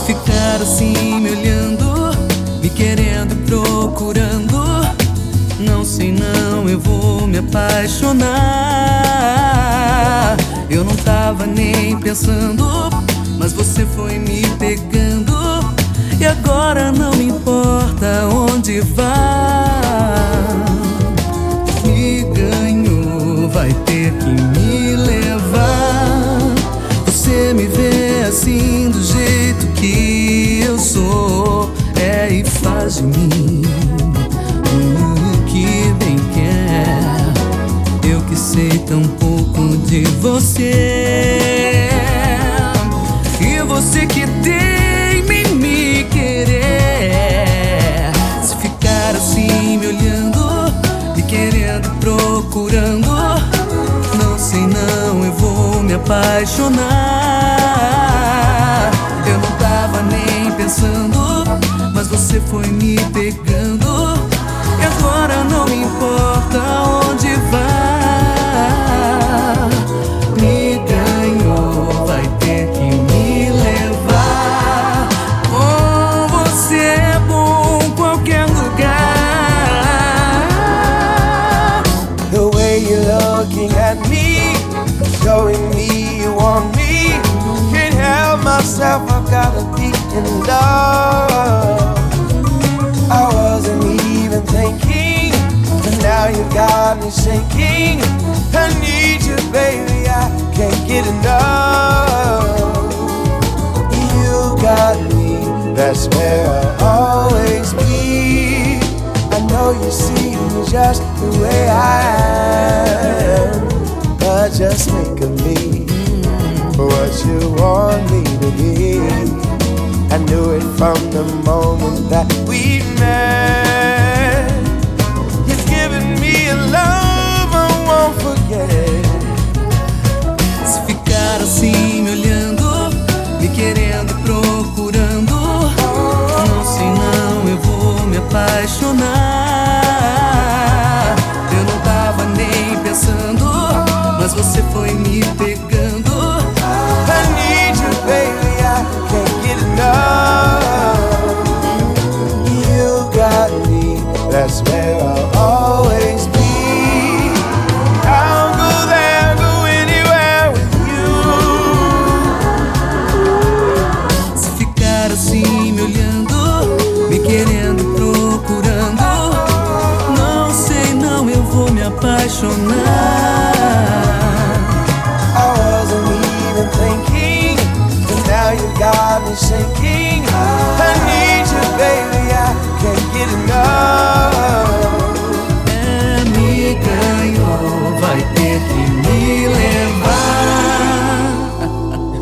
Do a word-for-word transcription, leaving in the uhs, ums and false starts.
ficar assim me olhando, me querendo, procurando, não sei não, eu vou me apaixonar. Eu não tava nem pensando, mas você foi me pegando, e agora não me importa onde vá. Me ganhou, vai ter que me levar. Você me vê assim do jeito que eu sou, é, e faz de mim o que bem quer. Eu que sei tão pouco de você, e você que teima em me querer. Se ficar assim me olhando, me querendo, procurando, não sei não, eu vou me apaixonar. Eu não tava nem pensando, mas você foi me pegando, e agora não me importa onde vá. Me ganhou, vai ter que me levar. Com você é bom qualquer lugar. The way you're looking at me, showing me you want me, can't help myself, I've gotta be in love. I wasn't even thinking, but now you got me sinking. I need you, baby, I can't get enough. You got me, that's where I'll always be. I know you see me just the way I am, but just make of me what you want me to be. I knew it from the moment that we met. You've given me a love I won't forget. Se ficar assim me olhando, me querendo, procurando, não sei não, eu vou me apaixonar. Eu não tava nem pensando, mas você foi me pegando. I need you, baby, I can't get enough. You got me, that's where I'll always be. I'll go there, go anywhere with you. Se ficar assim me olhando, me querendo, procurando, não sei não, eu vou me apaixonar. I wasn't even thinking, but now you got me sinking. I need you, baby, I can't get enough. É, me ganhou, vai ter que me levar. Yeah, that, that's cool.